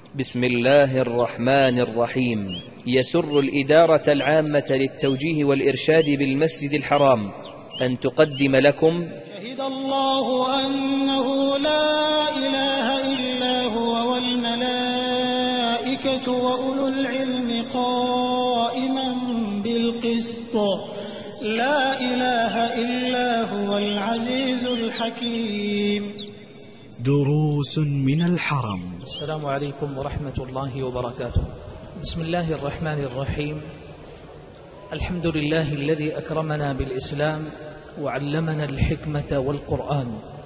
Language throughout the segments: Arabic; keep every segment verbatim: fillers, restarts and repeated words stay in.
بسم الله الرحمن الرحيم. يسر الإدارة العامة للتوجيه والإرشاد بالمسجد الحرام أن تقدم لكم شهد الله أنه لا إله إلا هو والملائكة وأولو العلم قائما بالقسط لا إله إلا هو العزيز الحكيم. دروس من الحرم. السلام عليكم ورحمة الله وبركاته. بسم الله الرحمن الرحيم. الحمد لله الذي أكرمنا بالإسلام وعلمنا الحكمة والقرآن.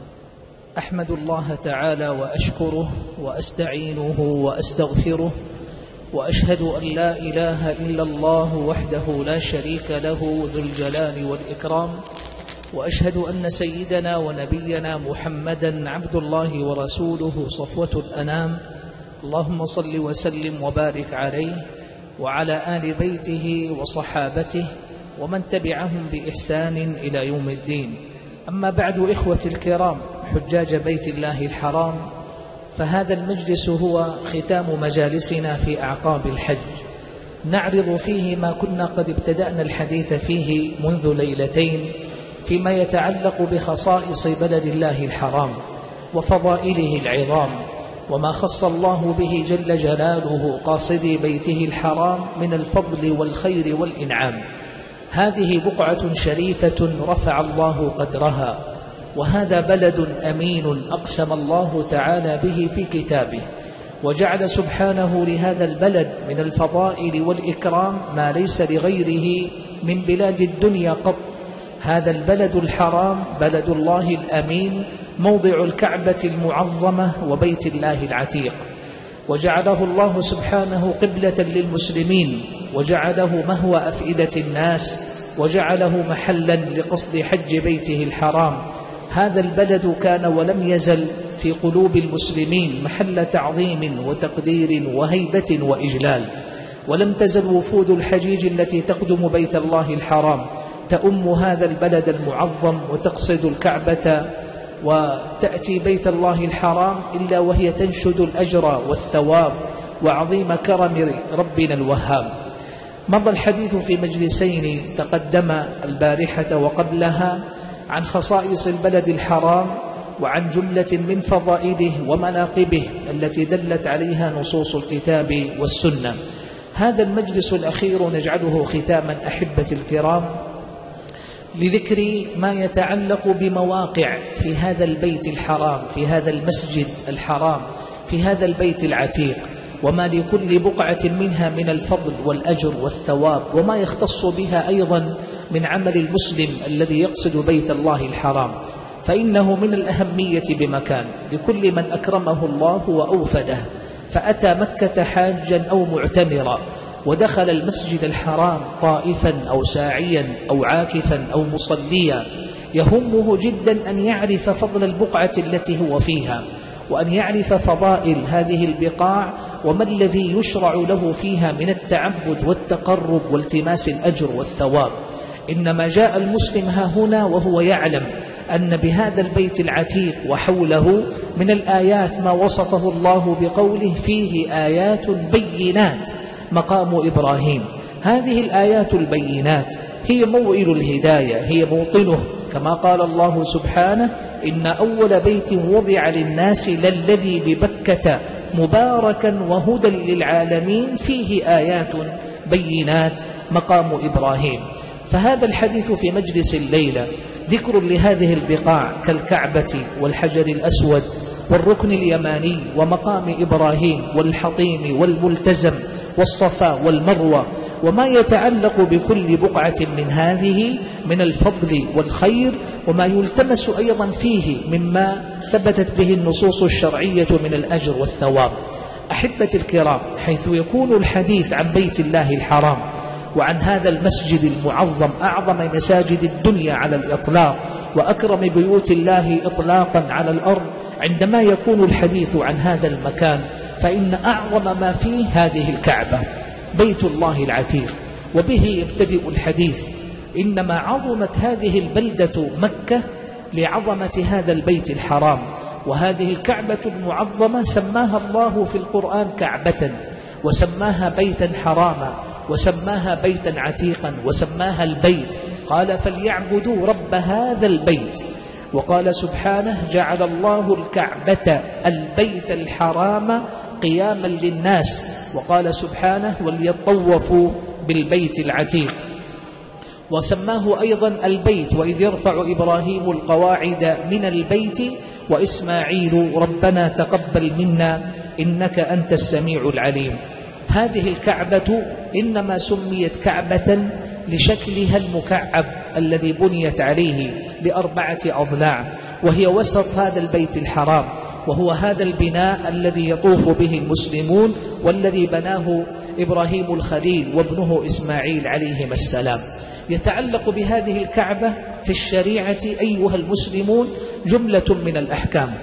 أحمد الله تعالى وأشكره وأستعينه وأستغفره، وأشهد أن لا إله إلا الله وحده لا شريك له ذو الجلال والإكرام، وأشهد أن سيدنا ونبينا محمدا عبد الله ورسوله صفوة الأنام. اللهم صل وسلم وبارك عليه وعلى آل بيته وصحابته ومن تبعهم بإحسان إلى يوم الدين. أما بعد، إخوة الكرام حجاج بيت الله الحرام، فهذا المجلس هو ختام مجالسنا في أعقاب الحج، نعرض فيه ما كنا قد ابتدأنا الحديث فيه منذ ليلتين فيما يتعلق بخصائص بلد الله الحرام وفضائله العظام، وما خص الله به جل جلاله قاصدي بيته الحرام من الفضل والخير والإنعام. هذه بقعة شريفة رفع الله قدرها، وهذا بلد أمين أقسم الله تعالى به في كتابه، وجعل سبحانه لهذا البلد من الفضائل والإكرام ما ليس لغيره من بلاد الدنيا قط. هذا البلد الحرام بلد الله الأمين، موضع الكعبة المعظمة وبيت الله العتيق، وجعله الله سبحانه قبلة للمسلمين، وجعله مهوى أفئدة الناس، وجعله محلا لقصد حج بيته الحرام. هذا البلد كان ولم يزل في قلوب المسلمين محل تعظيم وتقدير وهيبة وإجلال، ولم تزل وفود الحجيج التي تقدم بيت الله الحرام تأم هذا البلد المعظم وتقصد الكعبة وتأتي بيت الله الحرام إلا وهي تنشد الأجر والثواب وعظيم كرم ربنا الوهاب. مضى الحديث في مجلسين تقدم البارحة وقبلها عن خصائص البلد الحرام وعن جملة من فضائله ومناقبه التي دلت عليها نصوص الكتاب والسنة. هذا المجلس الأخير نجعله ختاما أحبة الكرام لذكر ما يتعلق بمواقع في هذا البيت الحرام، في هذا المسجد الحرام، في هذا البيت العتيق، وما لكل بقعة منها من الفضل والأجر والثواب، وما يختص بها أيضا من عمل المسلم الذي يقصد بيت الله الحرام. فإنه من الأهمية بمكان لكل من أكرمه الله وأوفده فأتى مكة حاجا أو معتمرا ودخل المسجد الحرام طائفا أو ساعيا أو عاكفا أو مصليا، يهمه جدا أن يعرف فضل البقعة التي هو فيها، وأن يعرف فضائل هذه البقاع وما الذي يشرع له فيها من التعبد والتقرب والتماس الأجر والثواب. إنما جاء المسلم ها هنا وهو يعلم أن بهذا البيت العتيق وحوله من الآيات ما وصفه الله بقوله فيه آيات بينات مقام إبراهيم. هذه الآيات البينات هي موئل الهداية، هي موطنه، كما قال الله سبحانه إن أول بيت وضع للناس للذي ببكة مباركا وهدى للعالمين فيه آيات بينات مقام إبراهيم. فهذا الحديث في مجلس الليلة ذكر لهذه البقاع كالكعبة والحجر الأسود والركن اليماني ومقام إبراهيم والحطيم والملتزم والصفا والمروة، وما يتعلق بكل بقعة من هذه من الفضل والخير، وما يلتمس أيضا فيه مما ثبتت به النصوص الشرعية من الأجر والثواب. أحبة الكرام، حيث يكون الحديث عن بيت الله الحرام وعن هذا المسجد المعظم أعظم مساجد الدنيا على الإطلاق وأكرم بيوت الله إطلاقا على الأرض، عندما يكون الحديث عن هذا المكان فإن أعظم ما فيه هذه الكعبة بيت الله العتيق، وبه يبتدئ الحديث. إنما عظمت هذه البلدة مكة لعظمة هذا البيت الحرام، وهذه الكعبة المعظمة سماها الله في القرآن كعبة، وسماها بيتا حراما، وسماها بيتا عتيقا، وسماها البيت. قال فليعبدوا رب هذا البيت. وقال سبحانه جعل الله الكعبة البيت الحرام قياما للناس. وقال سبحانه وليطوفوا بالبيت العتيق. وسماه أيضا البيت وإذ يرفع إبراهيم القواعد من البيت وإسماعيل ربنا تقبل منا إنك أنت السميع العليم. هذه الكعبة إنما سميت كعبة لشكلها المكعب الذي بنيت عليه بأربعة أضلاع، وهي وسط هذا البيت الحرام، وهو هذا البناء الذي يطوف به المسلمون والذي بناه إبراهيم الخليل وابنه إسماعيل عليهما السلام. يتعلق بهذه الكعبة في الشريعة أيها المسلمون جملة من الأحكام.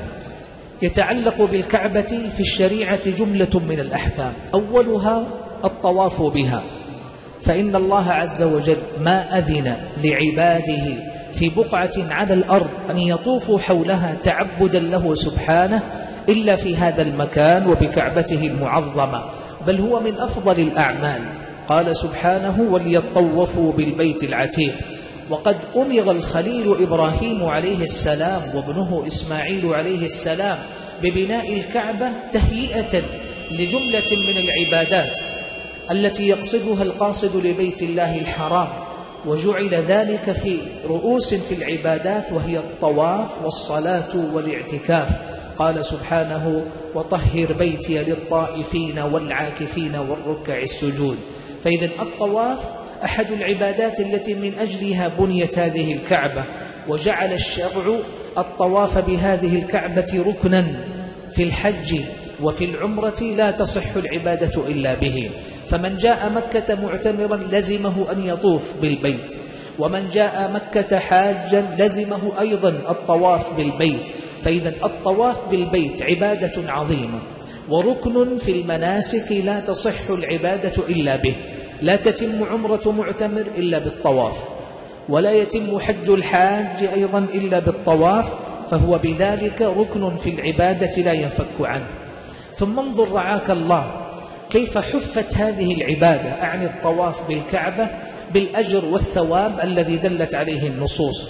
يتعلق بالكعبة في الشريعة جملة من الأحكام، أولها الطواف بها، فإن الله عز وجل ما أذن لعباده في بقعة على الأرض أن يطوفوا حولها تعبدا له سبحانه إلا في هذا المكان وبكعبته المعظمة، بل هو من أفضل الأعمال. قال سبحانه وليطوفوا بالبيت العتيق. وقد أمر الخليل إبراهيم عليه السلام وابنه إسماعيل عليه السلام ببناء الكعبة تهيئة لجملة من العبادات التي يقصدها القاصد لبيت الله الحرام، وجعل ذلك في رؤوس في العبادات وهي الطواف والصلاة والاعتكاف. قال سبحانه وطهر بيتي للطائفين والعاكفين والركع السجود. فإذا الطواف أحد العبادات التي من أجلها بنيت هذه الكعبة، وجعل الشرع الطواف بهذه الكعبة ركنا في الحج وفي العمرة لا تصح العبادة إلا به. فمن جاء مكة معتمرا لزمه أن يطوف بالبيت، ومن جاء مكة حاجا لزمه أيضا الطواف بالبيت. فإذا الطواف بالبيت عبادة عظيمة وركن في المناسك لا تصح العبادة إلا به. لا تتم عمرة معتمر إلا بالطواف، ولا يتم حج الحاج أيضا إلا بالطواف، فهو بذلك ركن في العبادة لا ينفك عنه. ثم انظر رعاك الله كيف حفت هذه العبادة، أعني الطواف بالكعبة، بالأجر والثواب الذي دلت عليه النصوص.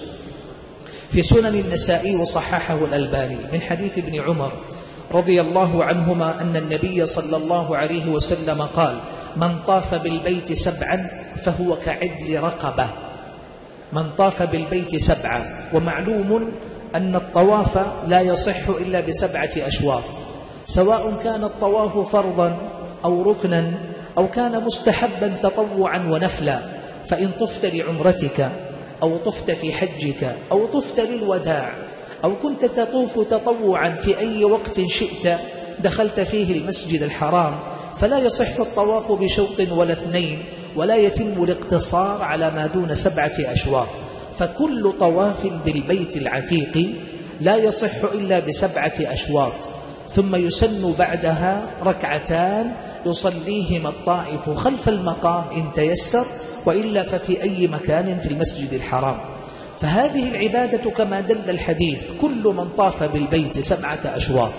في سنن النسائي وصححه الألباني من حديث ابن عمر رضي الله عنهما أن النبي صلى الله عليه وسلم قال من طاف بالبيت سبعا فهو كعدل رقبة. من طاف بالبيت سبعا، ومعلوم أن الطواف لا يصح إلا بسبعة أشواط، سواء كان الطواف فرضا أو ركنا أو كان مستحبا تطوعا ونفلا. فإن طفت لعمرتك أو طفت في حجك أو طفت للوداع أو كنت تطوف تطوعا في أي وقت شئت دخلت فيه المسجد الحرام، فلا يصح الطواف بشوط ولا اثنين، ولا يتم الاقتصار على ما دون سبعة أشواط. فكل طواف بالبيت العتيق لا يصح إلا بسبعة أشواط. ثم يسن بعدها ركعتان يصليهما الطائف خلف المقام إن تيسر، وإلا ففي أي مكان في المسجد الحرام. فهذه العبادة كما دل الحديث كل من طاف بالبيت سبعة أشواط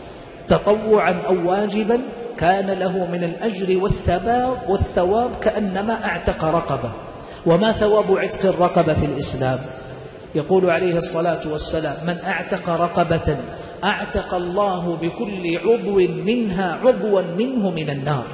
تطوعا أو واجبا كان له من الأجر والثواب والثواب كأنما اعتق رقبة. وما ثواب عتق الرقبة في الإسلام؟ يقول عليه الصلاة والسلام من اعتق رقبة اعتق الله بكل عضو منها عضوا منه من النار.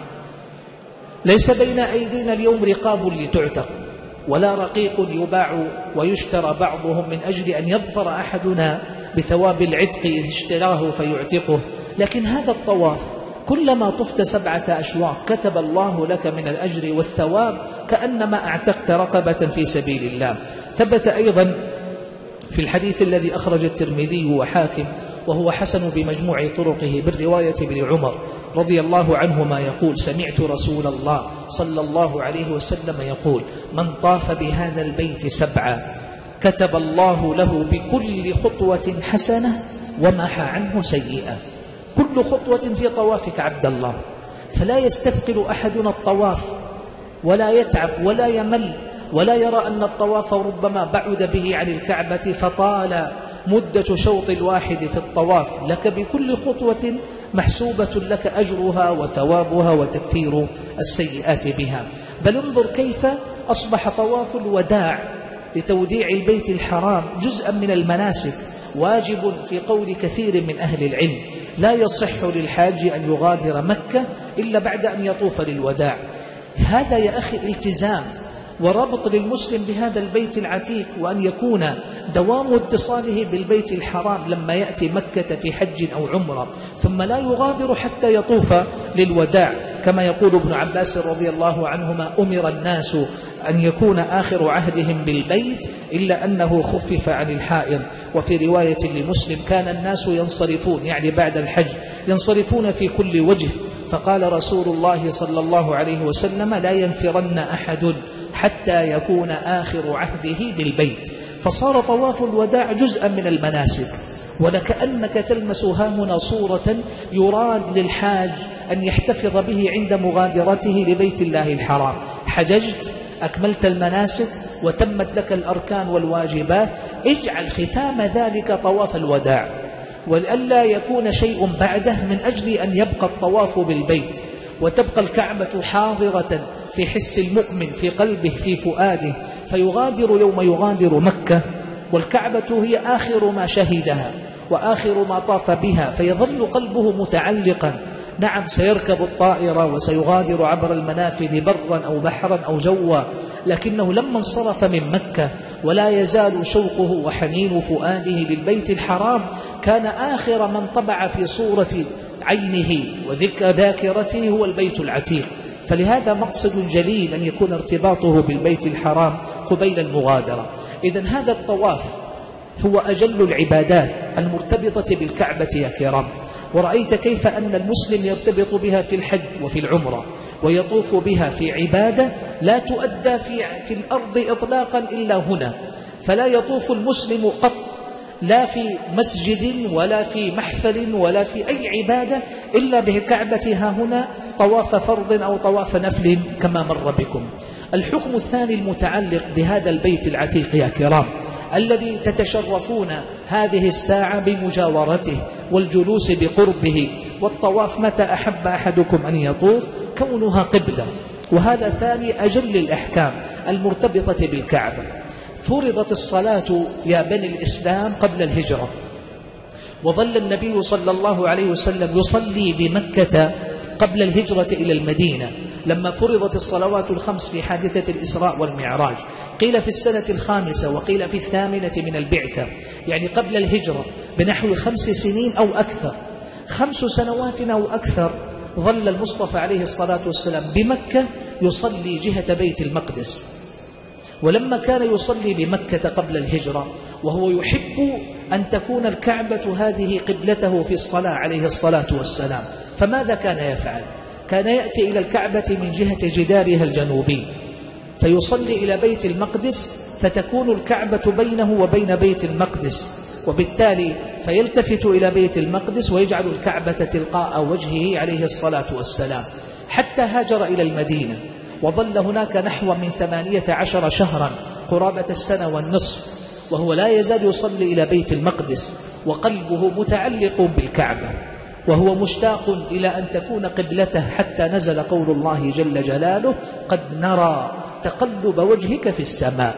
ليس بين أيدينا اليوم رقاب لتعتق، ولا رقيق يباع ويشترى بعضهم من أجل أن يظفر أحدنا بثواب العتق إذ اشتراه فيعتقه. لكن هذا الطواف كلما طفت سبعة أشواط كتب الله لك من الأجر والثواب كأنما اعتقت رقبة في سبيل الله. ثبت أيضا في الحديث الذي أخرج الترمذي وحاكم وهو حسن بمجموع طرقه بالرواية ابن عمر رضي الله عنهما يقول سمعت رسول الله صلى الله عليه وسلم يقول من طاف بهذا البيت سبعا كتب الله له بكل خطوة حسنة ومحى عنه سيئة. كل خطوة في طوافك عبد الله، فلا يستثقل أحدنا الطواف ولا يتعب ولا يمل ولا يرى أن الطواف ربما بعد به عن الكعبة فطال مدة شوط الواحد في الطواف لك بكل خطوة محسوبة لك أجرها وثوابها وتكفير السيئات بها. بل انظر كيف أصبح طواف الوداع لتوديع البيت الحرام جزءا من المناسك، واجب في قول كثير من أهل العلم. لا يصح للحاج أن يغادر مكة إلا بعد أن يطوف للوداع. هذا يا أخي التزام وربط للمسلم بهذا البيت العتيق، وأن يكون دوام اتصاله بالبيت الحرام لما يأتي مكة في حج أو عمرة، ثم لا يغادر حتى يطوف للوداع. كما يقول ابن عباس رضي الله عنهما: أمر الناس أن يكون آخر عهدهم بالبيت إلا أنه خفف عن الحائض. وفي رواية لمسلم: كان الناس ينصرفون، يعني بعد الحج ينصرفون في كل وجه، فقال رسول الله صلى الله عليه وسلم: لا ينفرن أحد حتى يكون آخر عهده بالبيت. فصار طواف الوداع جزءا من المناسك، ولكأنك تلمس هاهنا صورة يراد للحاج أن يحتفظ به عند مغادرته لبيت الله الحرام. حججت، أكملت المناسك، وتمت لك الأركان والواجبات، اجعل ختام ذلك طواف الوداع، ولئلا يكون شيء بعده، من أجل أن يبقى الطواف بالبيت وتبقى الكعبة حاضرة في حس المؤمن، في قلبه، في فؤاده، فيغادر يوم يغادر مكة والكعبة هي آخر ما شهدها وآخر ما طاف بها، فيظل قلبه متعلقا. نعم، سيركب الطائرة وسيغادر عبر المنافذ برا أو بحرا أو جوا، لكنه لما انصرف من مكة ولا يزال شوقه وحنين فؤاده للبيت الحرام، كان آخر من طبع في صورة عينه وذكر ذاكرته هو البيت العتيق. فلهذا مقصد جليل أن يكون ارتباطه بالبيت الحرام قبيل المغادرة. إذن هذا الطواف هو أجل العبادات المرتبطة بالكعبة يا كرام. ورأيت كيف أن المسلم يرتبط بها في الحج وفي العمرة، ويطوف بها في عبادة لا تؤدى في, في الأرض إطلاقا إلا هنا. فلا يطوف المسلم قط، لا في مسجد ولا في محفل ولا في أي عبادة إلا بالكعبة ها هنا، طواف فرض أو طواف نفل كما مر بكم. الحكم الثاني المتعلق بهذا البيت العتيق يا كرام، الذي تتشرفون هذه الساعة بمجاورته والجلوس بقربه، والطواف متى أحب أحدكم أن يطوف، كونها قبلة. وهذا ثاني أجل الأحكام المرتبطة بالكعبة. فرضت الصلاة يا بني الإسلام قبل الهجرة، وظل النبي صلى الله عليه وسلم يصلي بمكة قبل الهجرة إلى المدينة، لما فرضت الصلوات الخمس في حادثة الإسراء والمعراج. قيل في السنة الخامسة وقيل في الثامنة من البعثة، يعني قبل الهجرة بنحو خمس سنين أو أكثر، خمس سنوات أو أكثر، ظل المصطفى عليه الصلاة والسلام بمكة يصلي جهة بيت المقدس. ولما كان يصلي بمكة قبل الهجرة وهو يحب أن تكون الكعبة هذه قبلته في الصلاة عليه الصلاة والسلام، فماذا كان يفعل؟ كان يأتي إلى الكعبة من جهة جدارها الجنوبي، فيصلي إلى بيت المقدس، فتكون الكعبة بينه وبين بيت المقدس، وبالتالي فيلتفت إلى بيت المقدس ويجعل الكعبة تلقاء وجهه عليه الصلاة والسلام، حتى هاجر إلى المدينة وظل هناك نحو من ثمانية عشر شهرا، قرابة السنة والنصف، وهو لا يزال يصلي إلى بيت المقدس وقلبه متعلق بالكعبة، وهو مشتاق إلى أن تكون قبلته، حتى نزل قول الله جل جلاله: قد نرى تقلب وجهك في السماء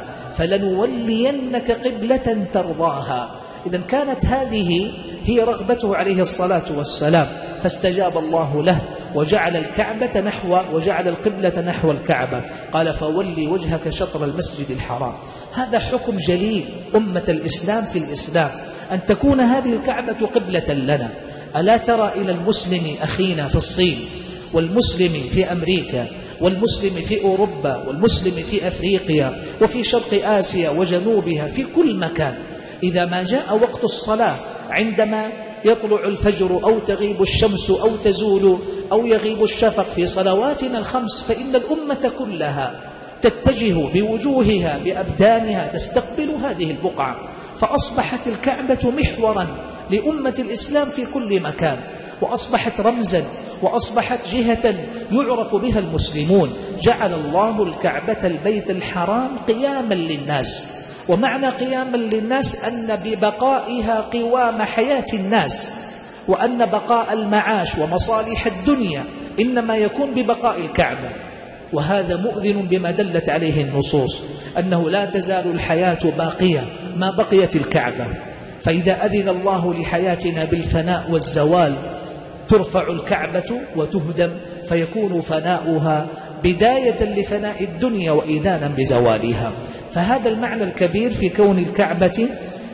فلنولينك قبلة ترضاها. إذن كانت هذه هي رغبته عليه الصلاة والسلام، فاستجاب الله له وجعل الكعبة نحو وجعل القبلة نحو الكعبة، قال: فولي وجهك شطر المسجد الحرام. هذا حكم جليل أمة الإسلام في الإسلام، أن تكون هذه الكعبة قبلة لنا. ألا ترى إلى المسلم أخينا في الصين، والمسلم في أمريكا، والمسلم في أوروبا، والمسلم في أفريقيا، وفي شرق آسيا وجنوبها، في كل مكان، إذا ما جاء وقت الصلاة، عندما يطلع الفجر أو تغيب الشمس أو تزول أو يغيب الشفق في صلواتنا الخمس، فإن الأمة كلها تتجه بوجوهها بأبدانها تستقبل هذه البقعة، فأصبحت الكعبة محورا لأمة الإسلام في كل مكان، وأصبحت رمزا، وأصبحت جهة يعرف بها المسلمون. جعل الله الكعبة البيت الحرام قياما للناس، ومعنى قياما للناس أن ببقائها قوام حياة الناس، وأن بقاء المعاش ومصالح الدنيا إنما يكون ببقاء الكعبة. وهذا مؤذن بما دلت عليه النصوص، أنه لا تزال الحياة باقية ما بقيت الكعبة. فإذا أذن الله لحياتنا بالفناء والزوال ترفع الكعبة وتهدم، فيكون فناؤها بداية لفناء الدنيا وإذانا بزوالها. فهذا المعنى الكبير في كون الكعبة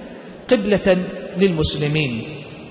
قبلة للمسلمين.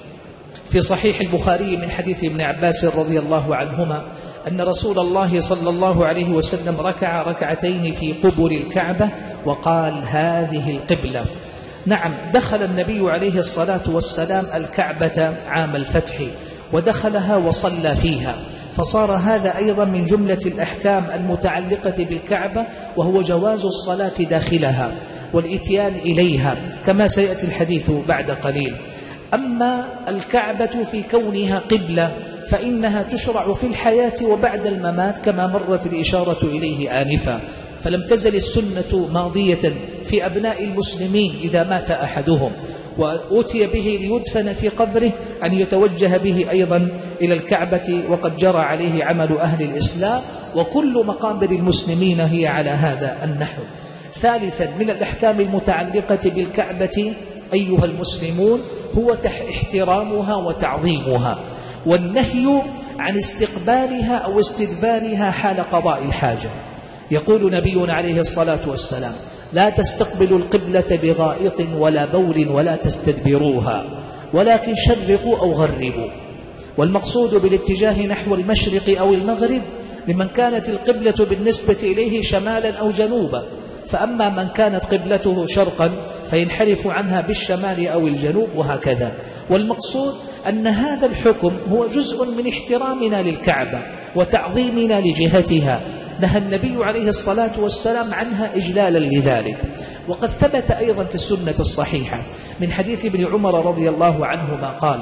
في صحيح البخاري من حديث ابن عباس رضي الله عنهما أن رسول الله صلى الله عليه وسلم ركع ركعتين في قبر الكعبة وقال: هذه القبلة. نعم، دخل النبي عليه الصلاة والسلام الكعبة عام الفتح ودخلها وصلى فيها، فصار هذا أيضا من جملة الأحكام المتعلقة بالكعبة، وهو جواز الصلاة داخلها والإتيان إليها كما سيأتي الحديث بعد قليل. أما الكعبة في كونها قبلة فإنها تشرع في الحياة وبعد الممات كما مرت الإشارة إليه آنفا، فلم تزل السنة ماضية في أبناء المسلمين إذا مات أحدهم وأتي به ليدفن في قبره أن يتوجه به أيضا إلى الكعبة، وقد جرى عليه عمل أهل الإسلام، وكل مقابر المسلمين هي على هذا النحو. ثالثا من الأحكام المتعلقة بالكعبة أيها المسلمون هو احترامها وتعظيمها، والنهي عن استقبالها أو استدبارها حال قضاء الحاجة. يقول نبينا عليه الصلاة والسلام: لا تستقبلوا القبلة بغائط ولا بول ولا تستدبروها، ولكن شرقوا أو غربوا. والمقصود بالاتجاه نحو المشرق أو المغرب لمن كانت القبلة بالنسبة إليه شمالا أو جنوبا، فأما من كانت قبلته شرقا فينحرف عنها بالشمال أو الجنوب وهكذا. والمقصود أن هذا الحكم هو جزء من احترامنا للكعبة وتعظيمنا لجهتها، نهى النبي عليه الصلاة والسلام عنها إجلالا لذلك. وقد ثبت أيضا في السنة الصحيحة من حديث ابن عمر رضي الله عنهما قال: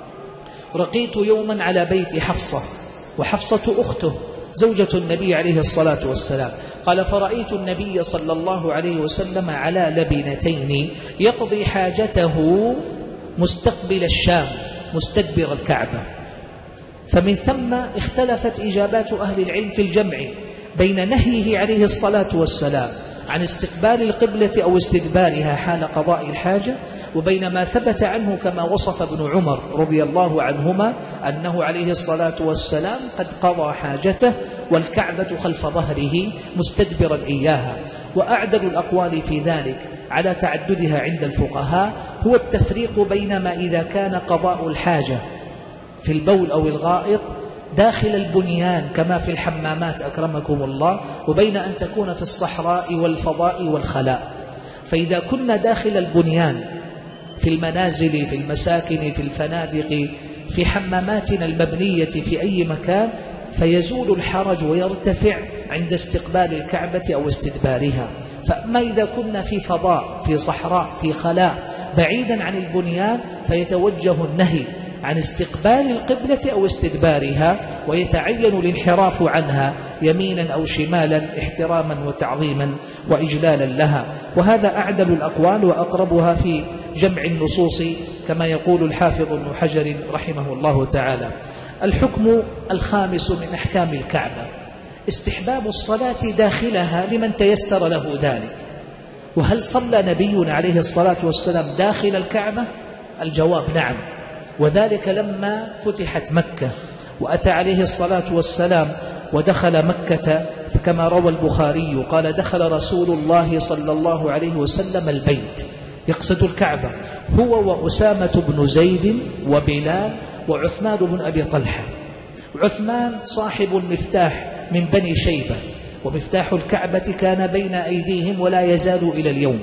رقيت يوما على بيت حفصة، وحفصة أخته زوجة النبي عليه الصلاة والسلام، قال: فرأيت النبي صلى الله عليه وسلم على لبنتين يقضي حاجته مستقبل الشام مستدبر الكعبة. فمن ثم اختلفت إجابات أهل العلم في الجمع بين نهيه عليه الصلاة والسلام عن استقبال القبلة أو استدبارها حال قضاء الحاجة، وبين ما ثبت عنه كما وصف ابن عمر رضي الله عنهما أنه عليه الصلاة والسلام قد قضى حاجته والكعبة خلف ظهره مستدبرا إياها. وأعدل الأقوال في ذلك على تعددها عند الفقهاء هو التفريق بين ما إذا كان قضاء الحاجة في البول أو الغائط داخل البنيان كما في الحمامات أكرمكم الله، وبين أن تكون في الصحراء والفضاء والخلاء. فإذا كنا داخل البنيان في المنازل في المساكن في الفنادق في حماماتنا المبنية في أي مكان فيزول الحرج ويرتفع عند استقبال الكعبة أو استدبارها. فأما إذا كنا في فضاء في صحراء في خلاء بعيدا عن البنيان فيتوجه النهي عن استقبال القبلة أو استدبارها، ويتعين الانحراف عنها يمينا أو شمالا احتراما وتعظيما وإجلالا لها. وهذا أعدل الأقوال وأقربها في جمع النصوص كما يقول الحافظ ابن حجر رحمه الله تعالى. الحكم الخامس من أحكام الكعبة استحباب الصلاة داخلها لمن تيسر له ذلك. وهل صلى نبينا عليه الصلاة والسلام داخل الكعبة؟ الجواب نعم، وذلك لما فتحت مكة وأتى عليه الصلاة والسلام ودخل مكة، فكما روى البخاري قال: دخل رسول الله صلى الله عليه وسلم البيت، يقصد الكعبة، هو وأسامة بن زيد وبلال وعثمان بن أبي طلحة. عثمان صاحب المفتاح من بني شيبة، ومفتاح الكعبة كان بين أيديهم ولا يزال إلى اليوم،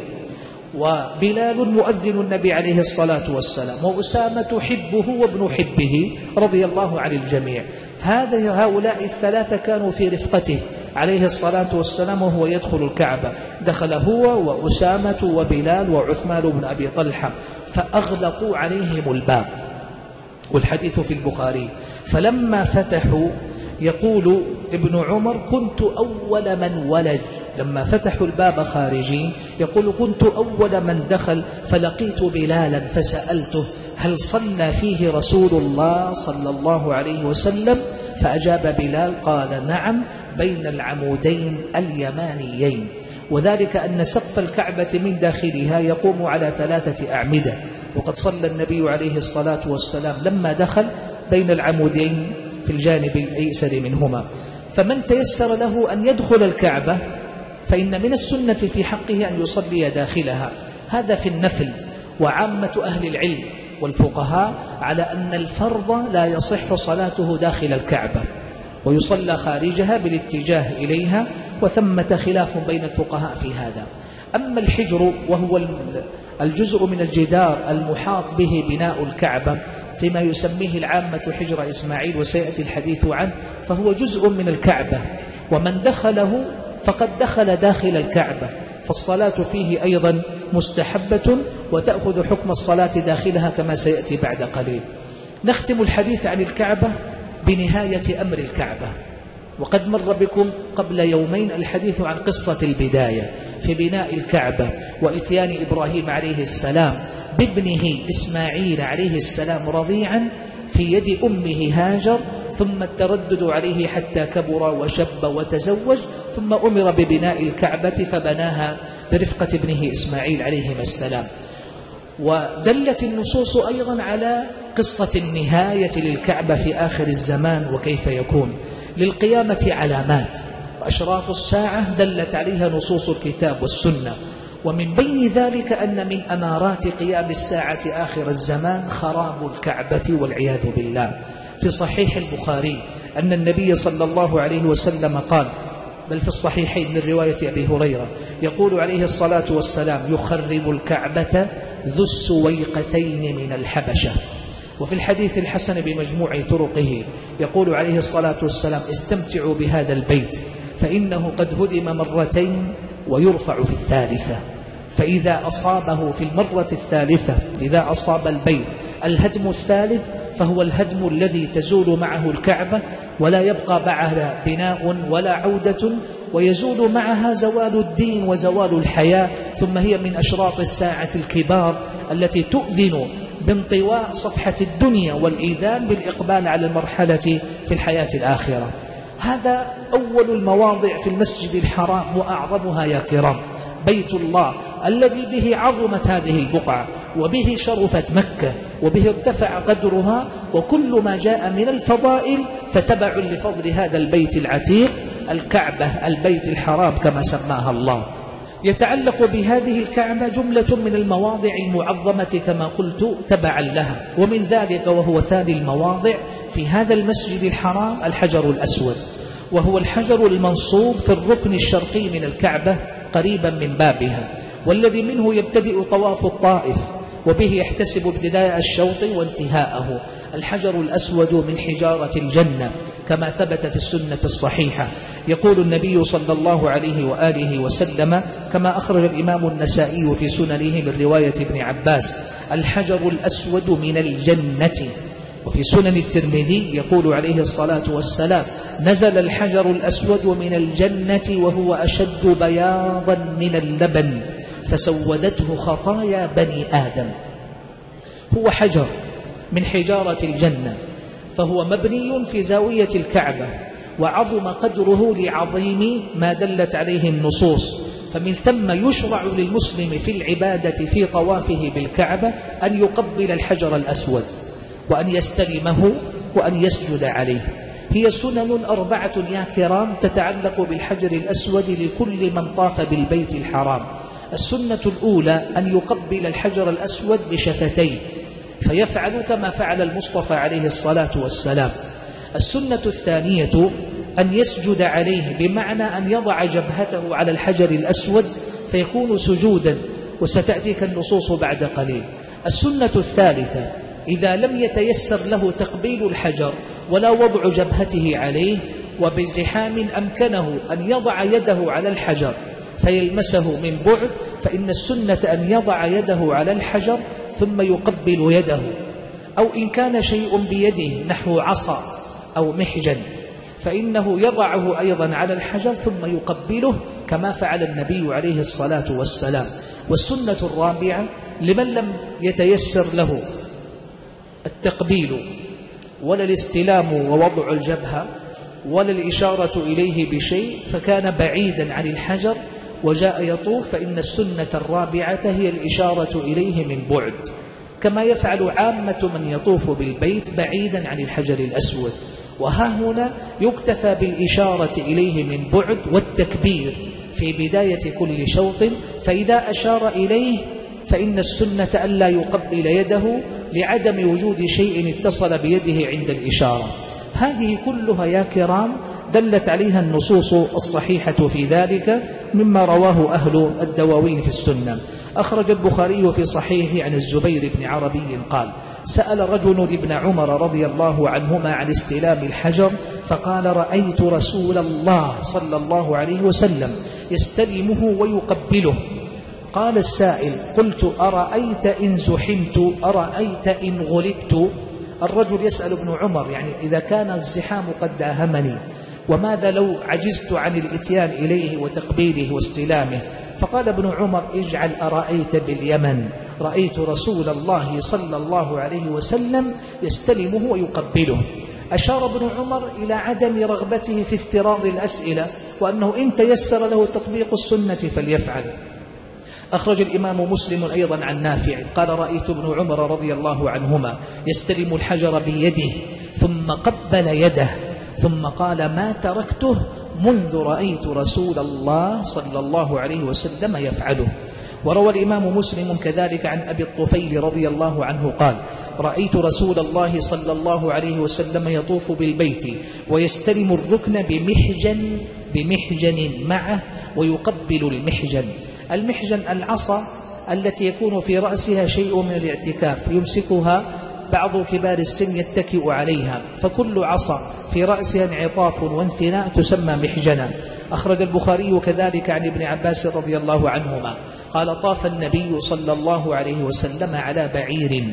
وبلال مؤذن النبي عليه الصلاة والسلام، وأسامة حبه وابن حبه رضي الله عن الجميع. هذا هؤلاء الثلاثة كانوا في رفقته عليه الصلاة والسلام وهو يدخل الكعبة، دخل هو وأسامة وبلال وعثمان بن أبي طلحة، فأغلقوا عليهم الباب، والحديث في البخاري. فلما فتحوا يقول ابن عمر: كنت أول من ولج لما فتحوا الباب خارجين يقول كنت أول من دخل فلقيت بلالا فسألته هل صلى فيه رسول الله صلى الله عليه وسلم؟ فأجاب بلال قال نعم بين العمودين اليمانيين، وذلك أن سقف الكعبة من داخلها يقوم على ثلاثة أعمدة، وقد صلى النبي عليه الصلاة والسلام لما دخل بين العمودين في الجانب الأيسر منهما. فمن تيسر له أن يدخل الكعبة فإن من السنة في حقه أن يصلي داخلها، هذا في النفل. وعامة أهل العلم والفقهاء على أن الفرض لا يصح صلاته داخل الكعبة ويصلى خارجها بالاتجاه إليها، وثمة خلاف بين الفقهاء في هذا. أما الحجر وهو الجزء من الجدار المحاط به بناء الكعبة فيما يسميه العامة حجر إسماعيل وسيأتي الحديث عنه، فهو جزء من الكعبة، ومن دخله فقد دخل داخل الكعبة، فالصلاة فيه أيضا مستحبة وتأخذ حكم الصلاة داخلها كما سيأتي بعد قليل. نختم الحديث عن الكعبة بنهاية أمر الكعبة، وقد مر بكم قبل يومين الحديث عن قصة البداية في بناء الكعبة وإتيان إبراهيم عليه السلام بابنه إسماعيل عليه السلام رضيعا في يد أمه هاجر، ثم التردد عليه حتى كبر وشب وتزوج، ثم أمر ببناء الكعبة فبناها برفقة ابنه إسماعيل عليهما السلام. ودلت النصوص أيضا على قصة النهاية للكعبة في آخر الزمان وكيف يكون. للقيامة علامات، وأشراط الساعة دلت عليها نصوص الكتاب والسنة، ومن بين ذلك أن من أمارات قيام الساعة آخر الزمان خراب الكعبة والعياذ بالله. في صحيح البخاري أن النبي صلى الله عليه وسلم قال، بل في الصحيحين من رواية أبي هريرة يقول عليه الصلاة والسلام يخرب الكعبة ذو السويقتين من الحبشة. وفي الحديث الحسن بمجموع طرقه يقول عليه الصلاة والسلام استمتعوا بهذا البيت فإنه قد هدم مرتين ويرفع في الثالثة، فإذا أصابه في المرة الثالثة إذا أصاب البيت الهدم الثالث فهو الهدم الذي تزول معه الكعبة ولا يبقى بعدها بناء ولا عودة، ويزول معها زوال الدين وزوال الحياة، ثم هي من أشراط الساعة الكبار التي تؤذن بانطواء صفحة الدنيا والإيذان بالإقبال على المرحلة في الحياة الآخرة. هذا أول المواضع في المسجد الحرام وأعظمها يا كرام، بيت الله الذي به عظمت هذه البقعة وبه شرفت مكة وبه ارتفع قدرها، وكل ما جاء من الفضائل فتبع لفضل هذا البيت العتيق، الكعبة البيت الحرام كما سماها الله. يتعلق بهذه الكعبة جملة من المواضع المعظمة كما قلت تبعا لها، ومن ذلك وهو ثاني المواضع في هذا المسجد الحرام الحجر الأسود، وهو الحجر المنصوب في الركن الشرقي من الكعبة قريبا من بابها، والذي منه يبتدئ طواف الطائف وبه يحتسب ابتداء الشوط وانتهاءه. الحجر الأسود من حجارة الجنة كما ثبت في السنة الصحيحة. يقول النبي صلى الله عليه وآله وسلم كما أخرج الإمام النسائي في سننه من رواية ابن عباس الحجر الأسود من الجنة. وفي سنن الترمذي يقول عليه الصلاة والسلام نزل الحجر الأسود من الجنة وهو أشد بياضا من اللبن فسودته خطايا بني آدم. هو حجر من حجارة الجنة، فهو مبني في زاوية الكعبة، وعظم قدره لعظيم ما دلت عليه النصوص، فمن ثم يشرع للمسلم في العبادة في طوافه بالكعبة أن يقبل الحجر الأسود وأن يستلمه وأن يسجد عليه. هي سنن أربعة يا كرام تتعلق بالحجر الأسود لكل من طاف بالبيت الحرام. السنة الأولى أن يقبل الحجر الأسود بشفتيه فيفعل كما فعل المصطفى عليه الصلاة والسلام. السنة الثانية أن يسجد عليه، بمعنى أن يضع جبهته على الحجر الأسود فيكون سجودا، وستأتيك النصوص بعد قليل. السنة الثالثة إذا لم يتيسر له تقبيل الحجر ولا وضع جبهته عليه وبزحام أمكنه أن يضع يده على الحجر فيلمسه من بعد، فإن السنة أن يضع يده على الحجر ثم يقبل يده، أو إن كان شيء بيده نحو عصا أو محجن فإنه يضعه أيضا على الحجر ثم يقبله كما فعل النبي عليه الصلاة والسلام. والسنة الرابعة لمن لم يتيسر له التقبيل ولا الاستلام ووضع الجبهة ولا الإشارة إليه بشيء فكان بعيدا عن الحجر وجاء يطوف، فإن السنة الرابعة هي الإشارة إليه من بعد، كما يفعل عامة من يطوف بالبيت بعيدا عن الحجر الأسود. وها هنا يكتفى بالإشارة إليه من بعد والتكبير في بداية كل شوط، فإذا أشار إليه فإن السنة ألا يقبل يده لعدم وجود شيء اتصل بيده عند الإشارة. هذه كلها يا كرام دلت عليها النصوص الصحيحة في ذلك مما رواه أهل الدواوين في السنة. أخرج البخاري في صحيحه عن الزبير بن عربي قال: سأل رجل ابن عمر رضي الله عنهما عن استلام الحجر فقال: رأيت رسول الله صلى الله عليه وسلم يستلمه ويقبله. قال السائل: قلت: أرأيت إن زحمت؟ أرأيت إن غلبت؟ الرجل يسأل ابن عمر يعني إذا كان الزحام قد داهمني وماذا لو عجزت عن الإتيان إليه وتقبيله واستلامه؟ فقال ابن عمر: اجعل أرأيت باليمن، رأيت رسول الله صلى الله عليه وسلم يستلمه ويقبله. أشار ابن عمر إلى عدم رغبته في افتراض الأسئلة، وأنه إن تيسر له تطبيق السنة فليفعل. أخرج الإمام مسلم أيضا عن نافع قال: رأيت ابن عمر رضي الله عنهما يستلم الحجر بيده ثم قبل يده ثم قال: ما تركته منذ رأيت رسول الله صلى الله عليه وسلم يفعله. وروى الإمام مسلم كذلك عن أبي الطفيل رضي الله عنه قال: رأيت رسول الله صلى الله عليه وسلم يطوف بالبيت ويستلم الركن بمحجن بمحجن معه ويقبل المحجن. المحجن العصا التي يكون في رأسها شيء من الاعتكاف يمسكها بعض كبار السن يتكئ عليها، فكل عصا في رأسها انعطاف وانثناء تسمى محجنا. أخرج البخاري كذلك عن ابن عباس رضي الله عنهما قال: طاف النبي صلى الله عليه وسلم على بعير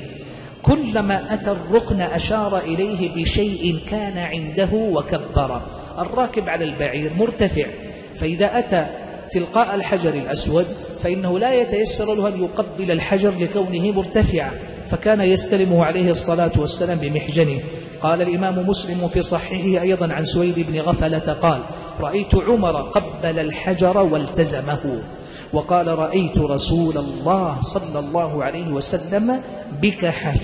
كلما أتى الركن أشار إليه بشيء كان عنده وكبر. الراكب على البعير مرتفع، فإذا أتى تلقاء الحجر الأسود فإنه لا يتيسر له أن يقبل الحجر لكونه مرتفعا، فكان يستلمه عليه الصلاة والسلام بمحجنه. قال الإمام مسلم في صحيحه أيضا عن سويد بن غفلة قال: رأيت عمر قبل الحجر والتزمه. وقال: رأيت رسول الله صلى الله عليه وسلم بك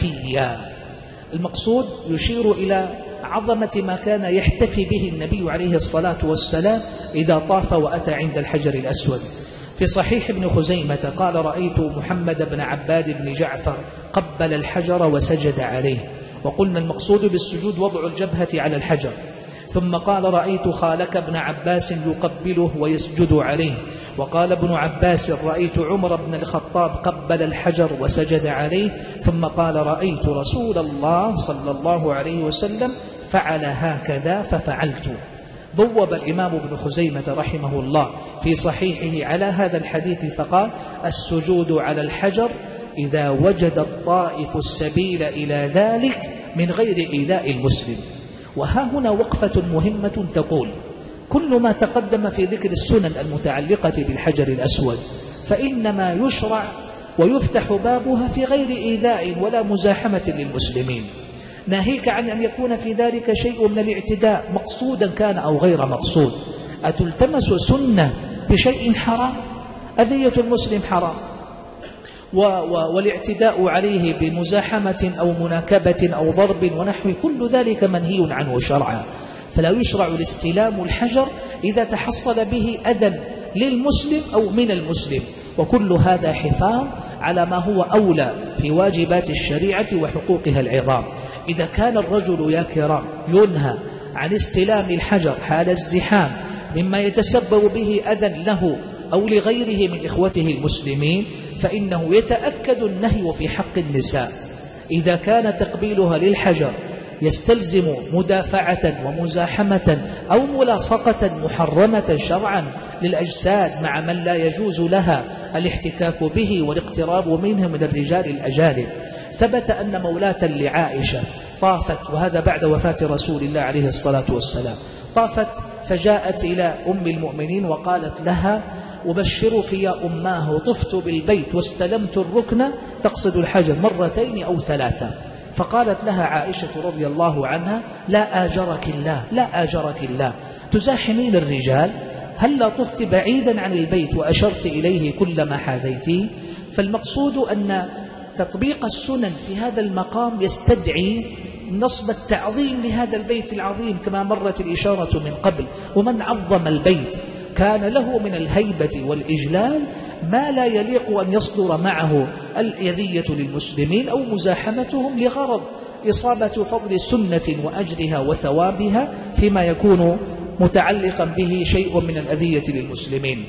حفيا. المقصود يشير إلى عظمة ما كان يحتفي به النبي عليه الصلاة والسلام إذا طاف وأتى عند الحجر الأسود. في صحيح ابن خزيمة قال: رأيت محمد بن عباد بن جعفر قبل الحجر وسجد عليه. وقلنا المقصود بالسجود وضع الجبهة على الحجر. ثم قال: رأيت خالك ابن عباس يقبله ويسجد عليه. وقال ابن عباس: رأيت عمر بن الخطاب قبل الحجر وسجد عليه. ثم قال: رأيت رسول الله صلى الله عليه وسلم فعل هكذا ففعلت. بوب الإمام ابن خزيمة رحمه الله في صحيحه على هذا الحديث فقال: السجود على الحجر إذا وجد الطائف السبيل إلى ذلك من غير إيذاء المسلم. وها هنا وقفة مهمة تقول: كل ما تقدم في ذكر السنن المتعلقة بالحجر الأسود فإنما يشرع ويفتح بابها في غير إيذاء ولا مزاحمة للمسلمين، ناهيك عن أن يكون في ذلك شيء من الاعتداء مقصودا كان أو غير مقصود. أتلتمس سنة بشيء حرام؟ أذية المسلم حرام، و و والاعتداء عليه بمزاحمة أو مناكبة أو ضرب ونحو كل ذلك منهي عنه شرعا. فلا يشرع الاستلام الحجر إذا تحصل به أذى للمسلم أو من المسلم، وكل هذا حفاظ على ما هو أولى في واجبات الشريعة وحقوقها العظام. إذا كان الرجل يا كرام ينهى عن استلام الحجر حال الزحام مما يتسبب به أذى له أو لغيره من إخوته المسلمين، فإنه يتأكد النهي في حق النساء. إذا كان تقبيلها للحجر يستلزم مدافعة ومزاحمة أو ملاصقة محرمة شرعا للأجساد مع من لا يجوز لها الاحتكاك به والاقتراب منه من الرجال الأجانب. ثبت أن مولاة لعائشة طافت، وهذا بعد وفاة رسول الله عليه الصلاة والسلام، طافت فجاءت إلى أم المؤمنين وقالت لها: أبشرك يا أماه، طفت بالبيت واستلمت الركن، تقصد الحجر، مرتين أو ثلاثة. فقالت لها عائشة رضي الله عنها: لا آجرك الله، لا آجرك الله، تزاحمين الرجال؟ هل طفت بعيدا عن البيت وأشرت إليه كلما حاذيتيه؟ فالمقصود أن تطبيق السنن في هذا المقام يستدعي نصب التعظيم لهذا البيت العظيم كما مرت الإشارة من قبل. ومن عظم البيت كان له من الهيبة والإجلال ما لا يليق أن يصدر معه الأذية للمسلمين أو مزاحمتهم لغرض إصابة فضل سنة وأجرها وثوابها فيما يكون متعلقا به شيء من الأذية للمسلمين.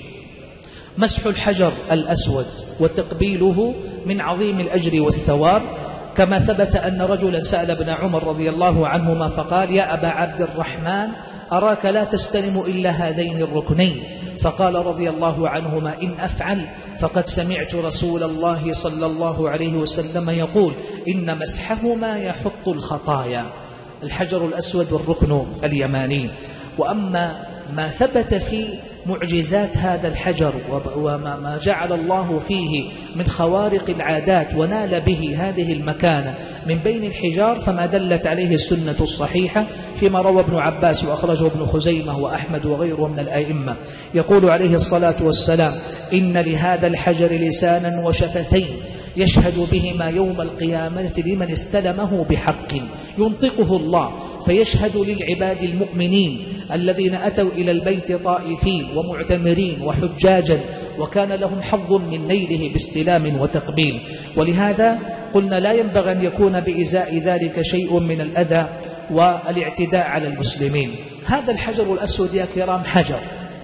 مسح الحجر الأسود وتقبيله من عظيم الأجر والثواب، كما ثبت أن رجلا سأل ابن عمر رضي الله عنهما فقال: يا أبا عبد الرحمن، أراك لا تستلم إلا هذين الركنين. فقال رضي الله عنهما: إن أفعل فقد سمعت رسول الله صلى الله عليه وسلم يقول: إن مسحهما يحط الخطايا. الحجر الأسود والركن اليماني. وأما ما ثبت في معجزات هذا الحجر وما ما جعل الله فيه من خوارق العادات ونال به هذه المكانة من بين الحجار، فما دلت عليه السنة الصحيحة فيما روى ابن عباس وأخرجه ابن خزيمة وأحمد وغيره من الآئمة. يقول عليه الصلاة والسلام: إن لهذا الحجر لسانا وشفتين يشهد بهما يوم القيامة لمن استلمه بحق، ينطقه الله فيشهد للعباد المؤمنين الذين أتوا إلى البيت طائفين ومعتمرين وحجاجا وكان لهم حظ من نيله باستلام وتقبيل. ولهذا قلنا لا ينبغي أن يكون بإزاء ذلك شيء من الأذى والاعتداء على المسلمين. هذا الحجر الأسود يا كرام حجر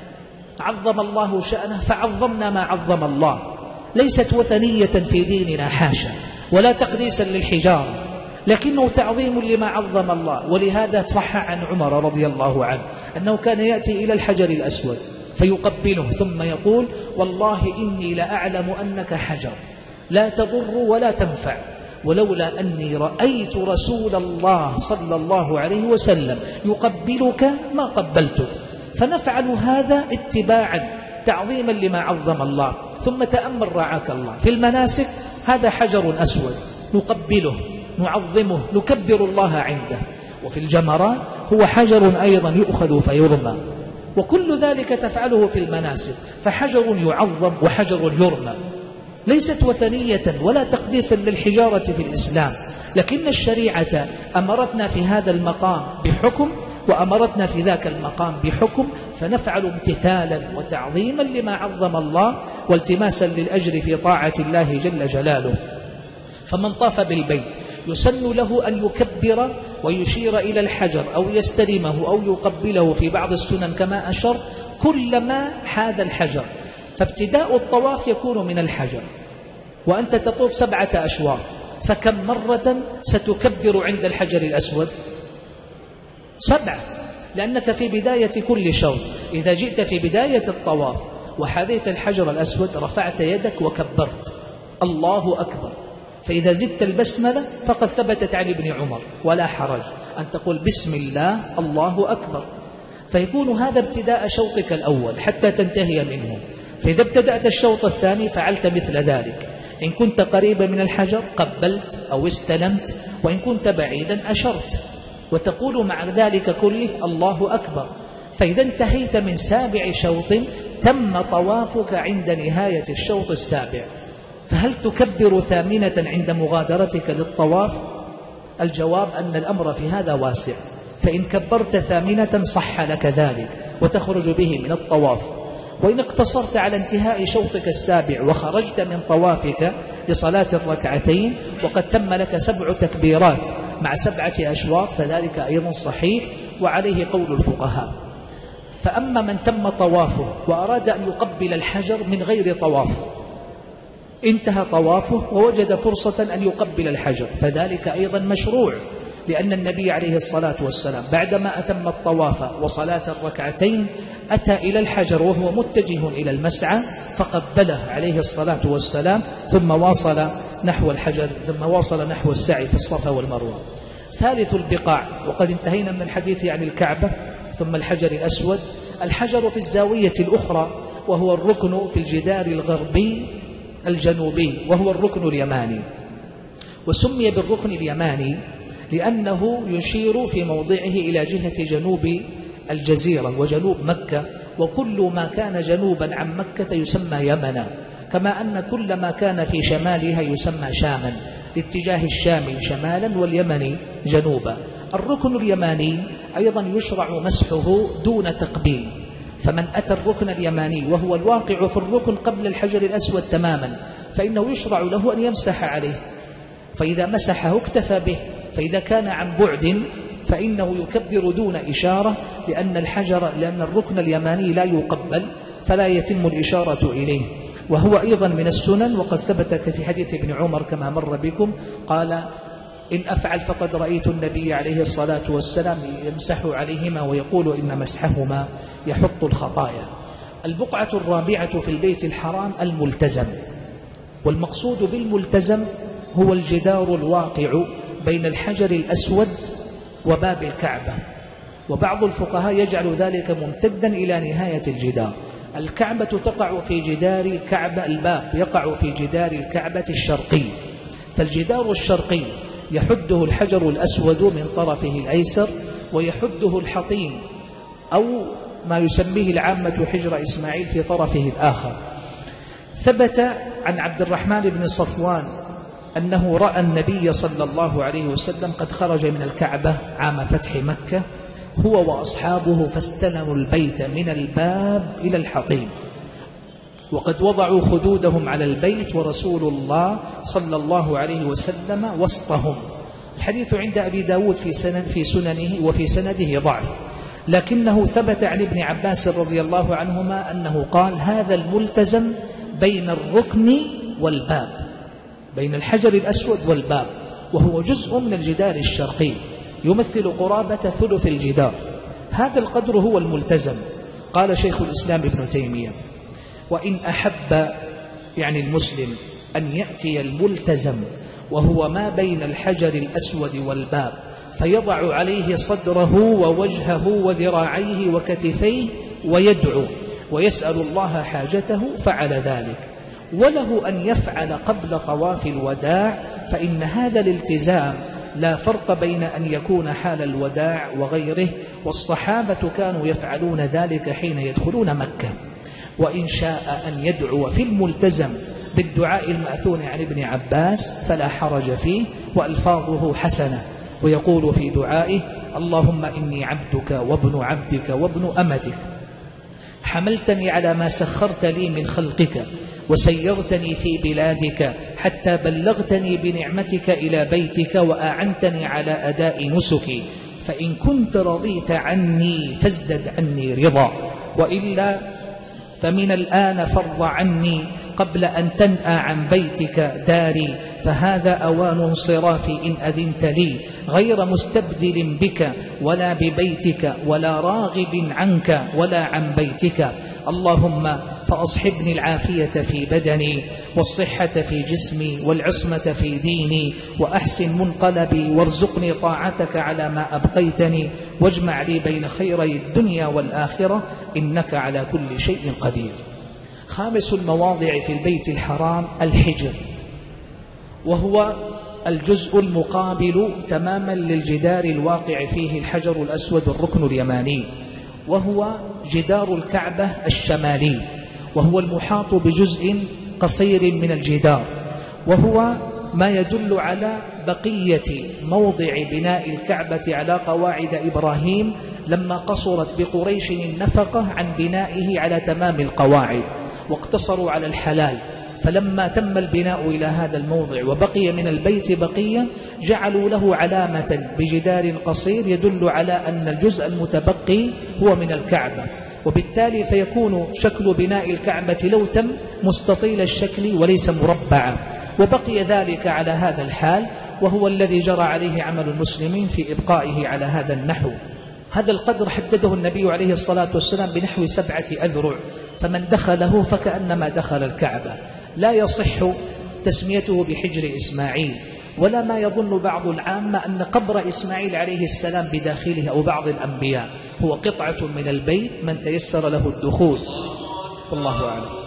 عظم الله شأنه فعظمنا ما عظم الله، ليست وثنية في ديننا حاشا، ولا تقديسا للحجارة، لكنه تعظيم لما عظم الله. ولهذا صح عن عمر رضي الله عنه أنه كان يأتي إلى الحجر الأسود فيقبله ثم يقول: والله إني لأعلم أنك حجر لا تضر ولا تنفع، ولولا أني رأيت رسول الله صلى الله عليه وسلم يقبلك ما قبلتك. فنفعل هذا اتباعا تعظيما لما عظم الله. ثم تأمل رعاك الله في المناسك، هذا حجر أسود نقبله نعظمه نكبر الله عنده. وفي الجمرات هو حجر أيضا يؤخذ فيرمى، وكل ذلك تفعله في المناسك، فحجر يعظم وحجر يرمى، ليست وثنية ولا تقديسا للحجارة في الإسلام. لكن الشريعة أمرتنا في هذا المقام بحكم وأمرتنا في ذاك المقام بحكم، فنفعل امتثالا وتعظيما لما عظم الله والتماسا للأجر في طاعة الله جل جلاله. فمن طاف بالبيت يسن له أن يكبر ويشير إلى الحجر أو يستلمه أو يقبله في بعض السنن كما أشر كلما حاذ الحجر. فابتداء الطواف يكون من الحجر، وأنت تطوف سبعة أشواط، فكم مرة ستكبر عند الحجر الأسود؟ سبعة، لأنك في بداية كل شوط إذا جئت في بداية الطواف وحذيت الحجر الأسود رفعت يدك وكبرت الله أكبر. فإذا زدت البسملة فقد ثبتت عن ابن عمر ولا حرج أن تقول بسم الله الله أكبر، فيكون هذا ابتداء شوطك الأول حتى تنتهي منه. فإذا ابتدأت الشوط الثاني فعلت مثل ذلك، إن كنت قريبا من الحجر قبلت أو استلمت، وإن كنت بعيدا أشرت، وتقول مع ذلك كله الله أكبر. فإذا انتهيت من سابع شوط تم طوافك عند نهاية الشوط السابع. فهل تكبر ثامنة عند مغادرتك للطواف؟ الجواب أن الأمر في هذا واسع، فإن كبرت ثامنة صح لك ذلك وتخرج به من الطواف. وإن اقتصرت على انتهاء شوطك السابع وخرجت من طوافك لصلاة الركعتين وقد تم لك سبع تكبيرات مع سبعة أشواط فذلك أيضا صحيح وعليه قول الفقهاء. فأما من تم طوافه وأراد أن يقبل الحجر من غير طواف، انتهى طوافه ووجد فرصة أن يقبل الحجر، فذلك أيضا مشروع، لأن النبي عليه الصلاة والسلام بعدما أتم الطواف وصلاة الركعتين أتى إلى الحجر وهو متجه إلى المسعى فقبله عليه الصلاة والسلام، ثم واصل نحو الحجر ثم واصل نحو السعي في الصفا والمروة. ثالث البقاع، وقد انتهينا من الحديث عن الكعبة، ثم الحجر الأسود. الحجر في الزاوية الأخرى وهو الركن في الجدار الغربي الجنوبي وهو الركن اليماني. وسمي بالركن اليماني لأنه يشير في موضعه إلى جهة جنوب الجزيرة وجنوب مكة، وكل ما كان جنوبا عن مكة يسمى يمنا، كما أن كل ما كان في شمالها يسمى شاما، لاتجاه الشامي شمالا واليمني جنوبا. الركن اليماني أيضا يشرع مسحه دون تقبيل، فمن أتى الركن اليماني وهو الواقع في الركن قبل الحجر الأسود تماما فإنه يشرع له أن يمسح عليه، فإذا مسحه اكتفى به. فإذا كان عن بعد فإنه يكبر دون إشارة، لأن الحجر لأن الركن اليماني لا يقبل فلا يتم الإشارة إليه. وهو أيضا من السنن، وقد ثبت في حديث ابن عمر كما مر بكم قال: إن أفعل فقد رأيت النبي عليه الصلاة والسلام يمسح عليهما ويقول إن مسحهما يحط الخطايا. البقعة الرابعة في البيت الحرام الملتزم، والمقصود بالملتزم هو الجدار الواقع بين الحجر الأسود وباب الكعبة، وبعض الفقهاء يجعل ذلك ممتدا إلى نهاية الجدار. الكعبة تقع في جدار الكعبة، الباب يقع في جدار الكعبة الشرقي، فالجدار الشرقي يحده الحجر الأسود من طرفه الأيسر، ويحده الحطيم أو ما يسميه العامة حجر إسماعيل في طرفه الآخر. ثبت عن عبد الرحمن بن صفوان أنه رأى النبي صلى الله عليه وسلم قد خرج من الكعبة عام فتح مكة هو وأصحابه، فاستلموا البيت من الباب إلى الحطيم، وقد وضعوا خدودهم على البيت ورسول الله صلى الله عليه وسلم وسطهم. الحديث عند أبي داود في سنن في سننه وفي سنده ضعف، لكنه ثبت عن ابن عباس رضي الله عنهما أنه قال: هذا الملتزم بين الركن والباب، بين الحجر الأسود والباب، وهو جزء من الجدار الشرقي يمثل قرابة ثلث الجدار. هذا القدر هو الملتزم. قال شيخ الإسلام ابن تيمية: وإن أحب يعني المسلم أن يأتي الملتزم وهو ما بين الحجر الأسود والباب فيضع عليه صدره ووجهه وذراعيه وكتفيه ويدعو ويسأل الله حاجته فعل ذلك، وله أن يفعل قبل طواف الوداع، فإن هذا الالتزام لا فرق بين أن يكون حال الوداع وغيره، والصحابة كانوا يفعلون ذلك حين يدخلون مكة. وإن شاء أن يدعو في الملتزم بالدعاء المأثون عن ابن عباس فلا حرج فيه، وألفاظه حسنة، ويقول في دعائه: اللهم إني عبدك وابن عبدك وابن أمتك، حملتني على ما سخرت لي من خلقك، وسيرتني في بلادك حتى بلغتني بنعمتك إلى بيتك، وأعنتني على أداء نسكي، فإن كنت رضيت عني فازدد عني رضا، وإلا فمن الآن فرض عني قبل أن تنأى عن بيتك داري، فهذا أوان انصرافي إن أذنت لي، غير مستبدل بك ولا ببيتك ولا راغب عنك ولا عن بيتك. اللهم فأصحبني العافية في بدني والصحة في جسمي والعصمة في ديني، وأحسن منقلبي، وارزقني طاعتك على ما أبقيتني، واجمع لي بين خيري الدنيا والآخرة، إنك على كل شيء قدير. خامس المواضع في البيت الحرام الحجر، وهو الجزء المقابل تماما للجدار الواقع فيه الحجر الأسود الركن اليماني، وهو جدار الكعبة الشمالي، وهو المحاط بجزء قصير من الجدار، وهو ما يدل على بقية موضع بناء الكعبة على قواعد إبراهيم لما قصرت بقريش النفقة عن بنائه على تمام القواعد واقتصروا على الحلال، فلما تم البناء إلى هذا الموضع وبقي من البيت بقية جعلوا له علامة بجدار قصير يدل على أن الجزء المتبقي هو من الكعبة، وبالتالي فيكون شكل بناء الكعبة لو تم مستطيل الشكل وليس مربعا، وبقي ذلك على هذا الحال، وهو الذي جرى عليه عمل المسلمين في إبقائه على هذا النحو. هذا القدر حدده النبي عليه الصلاة والسلام بنحو سبعة أذرع، فمن دخله فكأنما دخل الكعبة. لا يصح تسميته بحجر إسماعيل ولا ما يظن بعض العامة أن قبر إسماعيل عليه السلام بداخله أو بعض الأنبياء، هو قطعة من البيت من تيسر له الدخول، والله أعلم.